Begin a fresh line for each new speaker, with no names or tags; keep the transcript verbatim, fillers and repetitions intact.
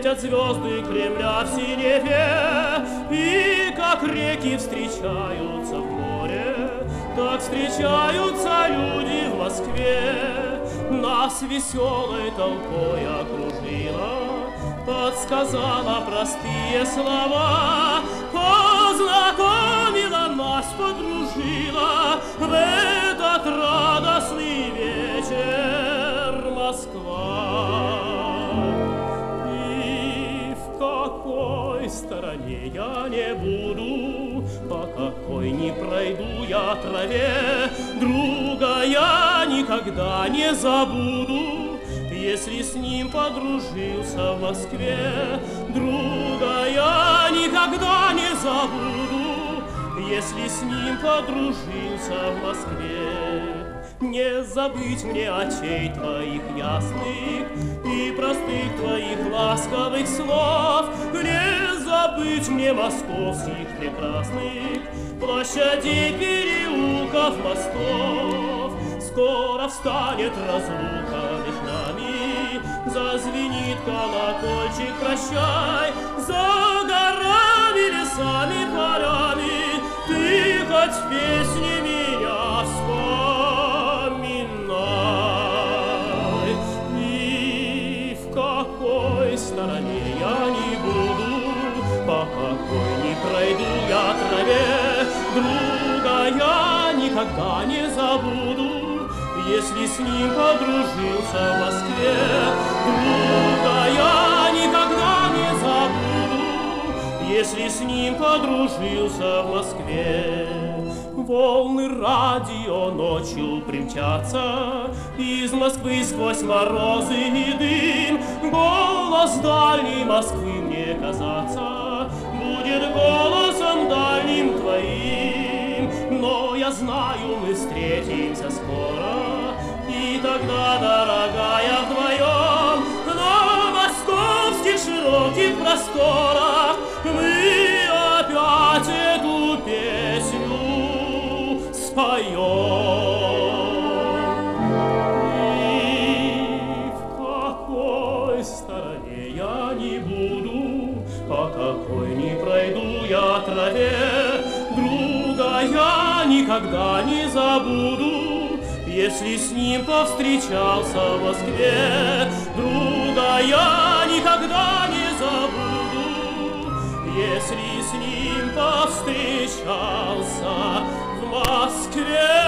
Светят звезды Кремля в синеве, и как реки встречаются в море, так встречаются люди в Москве. Нас веселой толпой окружила, подсказала простые слова, познакомила нас, подружила в этот радостный вечер Москва. И в какой стороне я не буду, по какой не пройду я траве, друга я никогда не забуду, если с ним подружился в Москве. Друга я никогда не забуду, если с ним подружился в Москве. Не забыть мне очей твоих ясных и простых твоих ласковых слов, не забыть мне московских прекрасных площадей, переулков, мостов. Скоро встанет разлука между нами, зазвенит колокольчик прощай, за горами, лесами, полями ты хоть песни меня вспоминай. И в какой стороне я не буду, по какой не пройду я траве, друга я никогда не забуду, если с ним подружился в Москве. Друга я никогда не забуду, если с ним подружился в Москве. Волны радио ночью примчатся из Москвы сквозь морозы и дым. Голос дальней Москвы мне казаться будет голосом дальним твоим. Но я знаю, мы встретимся скоро, и тогда, дорогая, вдвоем на московских широких просторах мы опять эту песню споем. И в какой стороне я не буду, по какой не пройду я траве, друга я никогда не забуду, если с ним повстречался в Москве. Друга я никогда не забуду, если с ним повстречался в Москве.